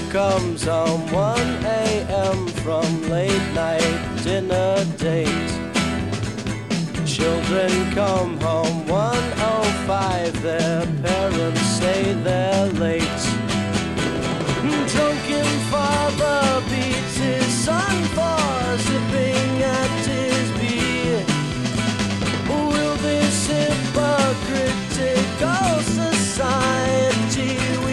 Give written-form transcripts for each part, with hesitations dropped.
comes home 1 a.m. from late night dinner date. Children come home 1:05, their parents say they're late. Drunken father beats his son for zipping at his beer. Will this hypocritical society we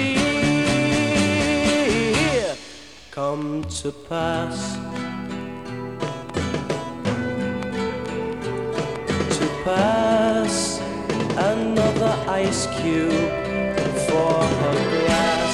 fear come to pass? To pass another ice cube for her glass.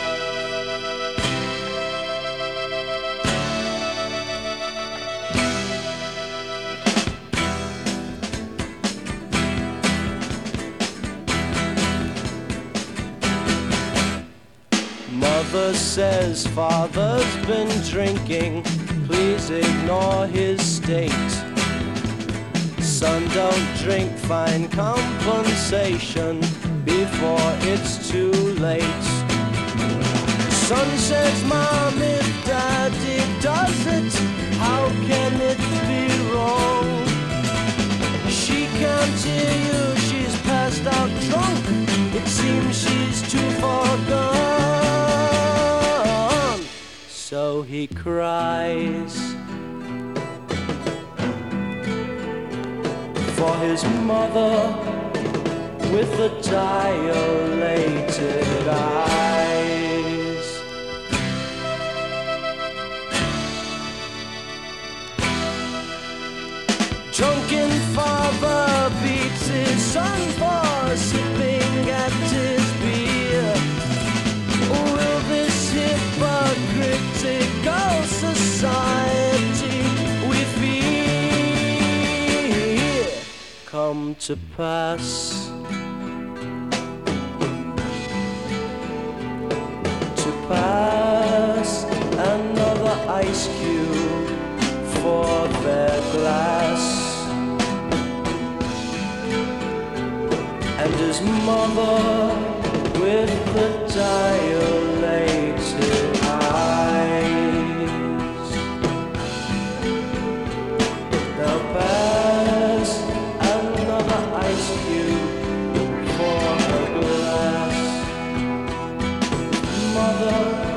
Mother says father's been drinking, please ignore his state. Son, don't drink, find compensation before it's too late. Son says, Mom, if Daddy does it, how can it be wrong? She can't hear you, she's passed out drunk, it seems she's too far gone. So he cries for his mother with the dilated eyes. Drunken father beats his son for sipping at his beer. Will this hypocritical society we fear come to pass? To pass another ice cube for their glass. And his mother with the dilated eyes. Now pass another ice cube for her glass. Mother